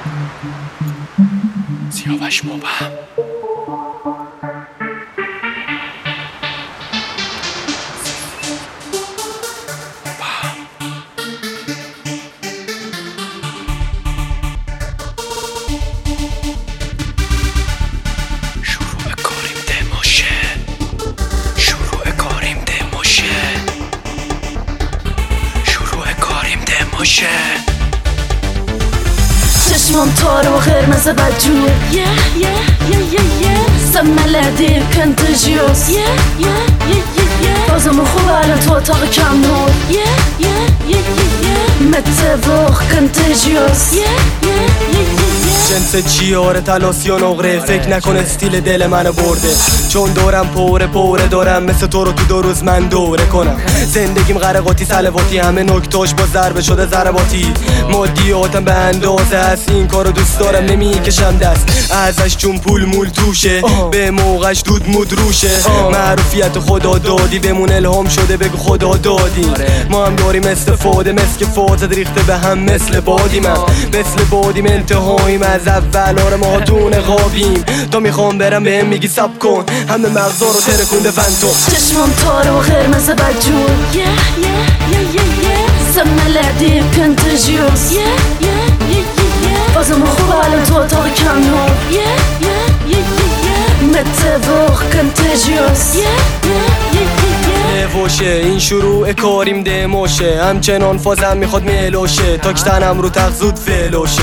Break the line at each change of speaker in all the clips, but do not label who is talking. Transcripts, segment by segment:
سیاوش مبهم.
چشمام تار و قرمز بدجور سملدی کنتاژیوس بازم خوب الان تو اتاق کم نور متفوق کنتاژیوس
جنس چیاره تلاسی و نقره فکر نکن استیل دل منو برده چون دورم پوره دارم مثل تو رو تو 2 روز من دوره کنم زندگیم غرقاتی سلواتی همه نکتاش با ضربه شده ضرباتی مادیاتم به اندازه هست این کارو دوست دارم نمیکشم دست ازش چون پول مول توشه به موقعش دود مود روشه معروفیت خدا دادی بمون الهام شده بگو خدا دادی ما هم داریم استفاده مثل که فازد ریخته به هم مثل بادیم مثل بادیم انتهاییم از اول آره ما دونه قابیم تا میخوام برم بهم میگی سب کن همه مغزا رو ترکونده فنتوم
چشمام تار و قرمز بدجور سملدی کنتاژیوس بازم خوب الان تو اتاق کم نور متفوق کنتاژیوس
نوشه این شروع کاریم دموشه همچنان فازم میخواد ملوشه تا کتنم رو تغزود فلوشه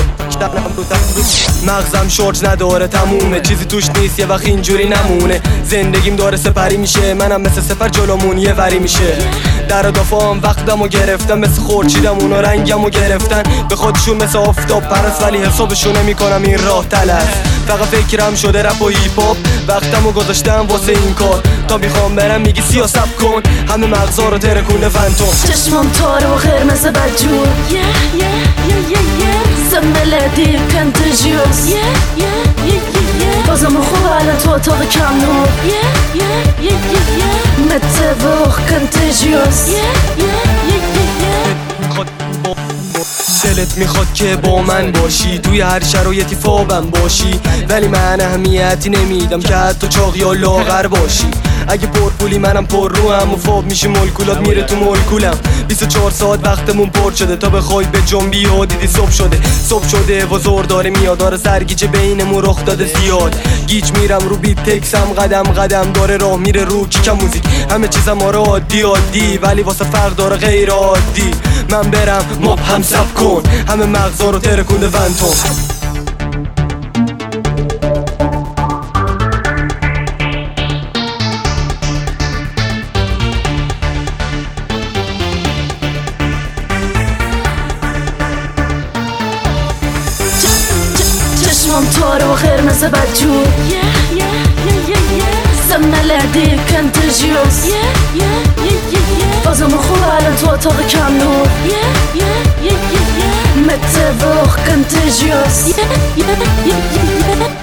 مغزم شارژ نداره تمومه چیزی توش نیست یه وقت اینجوری نمونه زندگیم داره سپری میشه منم مثل سپر جلومون یه وری میشه در و دافام وقتمو گرفتم مثل خورشیدم اونو رنگمو گرفتن به خودشون مثل آفتاب پرست ولی حسابشون نمیکنم این راه تلف فقط فکرم شده رپ و هیپ هاپ وقتمو گذاشتم واسه این کار تا میخوام برم میگی سیاست کن همه مغزا رو ترکونده فنتوم
چشمام تار و قرمز بدجور سملدی کنتاژیوس بازم خوب الان تو اتاق کم نور متفوق کنتاژیوس
دلت میخواد که با من باشی توی هر شرایطی فابم باشی ولی من اهمیتی نمیدم که حتی چاق یا لاغر باشی اگه پرپولی منم پر رو هم و فاب میشی مولکولات میره تو مولکولم 24 ساعت وقتمون پر شده تا بخوای به جنبی و دیدی صبح شده و زور داره میاد داره سرگیجه بینمون رخ داده زیاد گیج میرم رو بیت تکسم قدم داره راه میره رو کیکم موزیک همه چیزم آره عادی ولی واسه فرق داره غیر عادی من برم مبهم سب کن همه مغزا رو ترکونده فنتوم
چشمام تار و قرمز بدجور سملدی کنتاژیوس بازم خوب الان تو اتاق کم نور متفوق کنتاژیوس